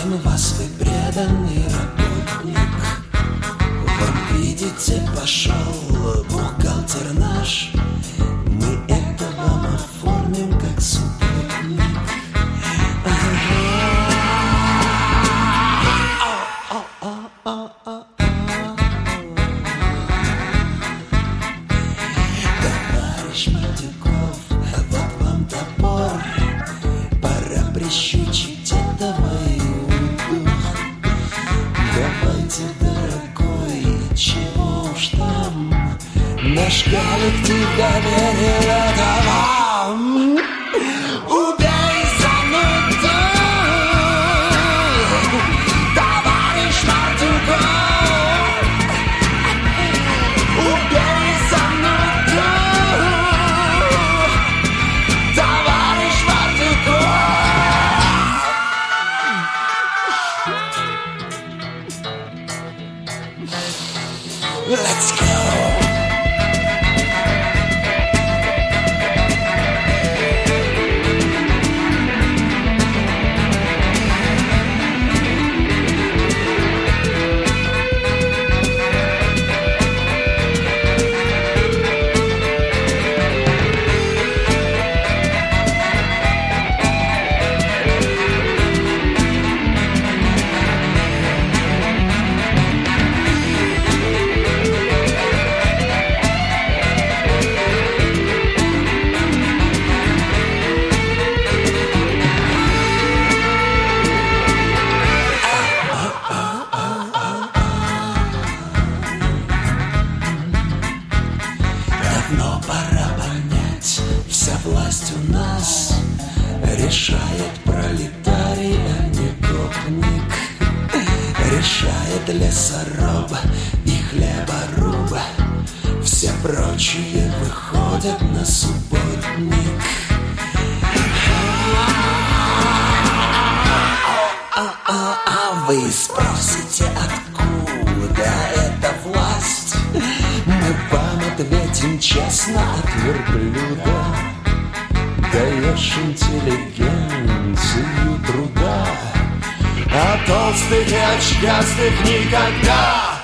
знаем вас, вы преданный работник. Вон, видите, пошел бухгалтер наш. Мы это вам оформим как субботник. Товарищ Мартюков, вот вам топор. Пора прищучить этого иуду. Давайте, дорогой, чего уж там. Наш коллектив доверил это вам. Убей зануду, товарищ Мартюков. Убей зануду, товарищ Мартюков. Let's go. Давно пора понять, вся власть у нас. Решает пролетарий, а не гопник. Решает лесоруб и хлеборуб. Все прочие выходят на субботник. А вы спросите, откуда эта власть? Мы вам ответим честно: от верблюда. Даешь интеллигенцию труда, а толстых и очкастых никогда.